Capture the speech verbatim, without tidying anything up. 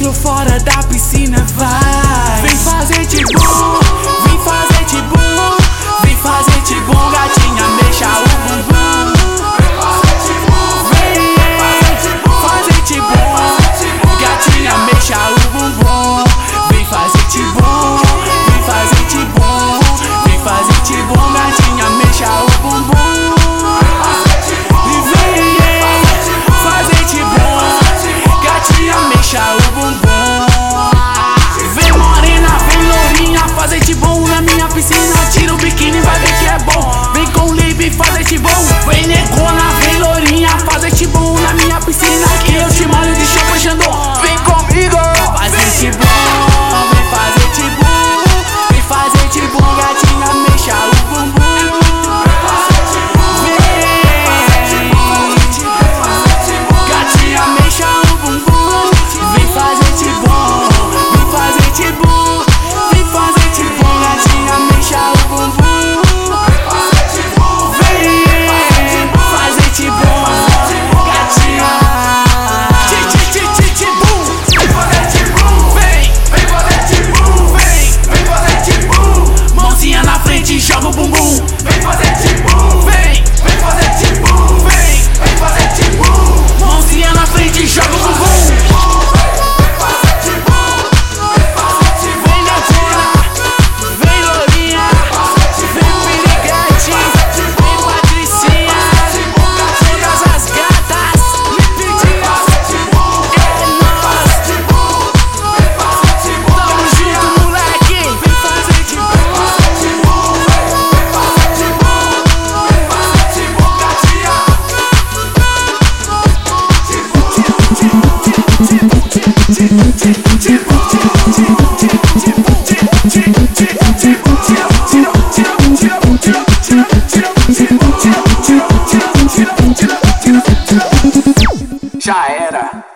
tô fora da piscina, vai. Vem fazer tibum, vem fazer tibum, vem fazer tibum, gatinha, mexa o bumbum. Vem fazer tibum, vem fazer tibum, gatinha, mexa o bumbum. Vem fazer tibum, vem fazer tibum, vem fazer tibum, gatinha, mexa o bumbum. Mexa o bumbum. Vem morena, vem lourinha, fazer tibum na minha piscina. Tira o biquíni, vai ver que é bom. Vem com o lip, fazer tibum. Vem negona, vem lourinha, fazer tibum na minha piscina. Que eu te molho de chapa Xandão. Vem comigo, fazer tibum. Vem fazer tibum, vem fazer tibum, gatinha, mexa o bumbum. Joga o bumbum, vem fazer tibum, vem, vem fazer tibum, vem, vem fazer tibum. Mãozinha na frente, joga o bumbum. Vem fazer tibum, vem fazer tibum. Vem negona, vem lourinha, vem pirigante, vem patricinha, todas as gatas me pediram. É nóis, tamo junto, moleque. Vem fazer tibum. Já era.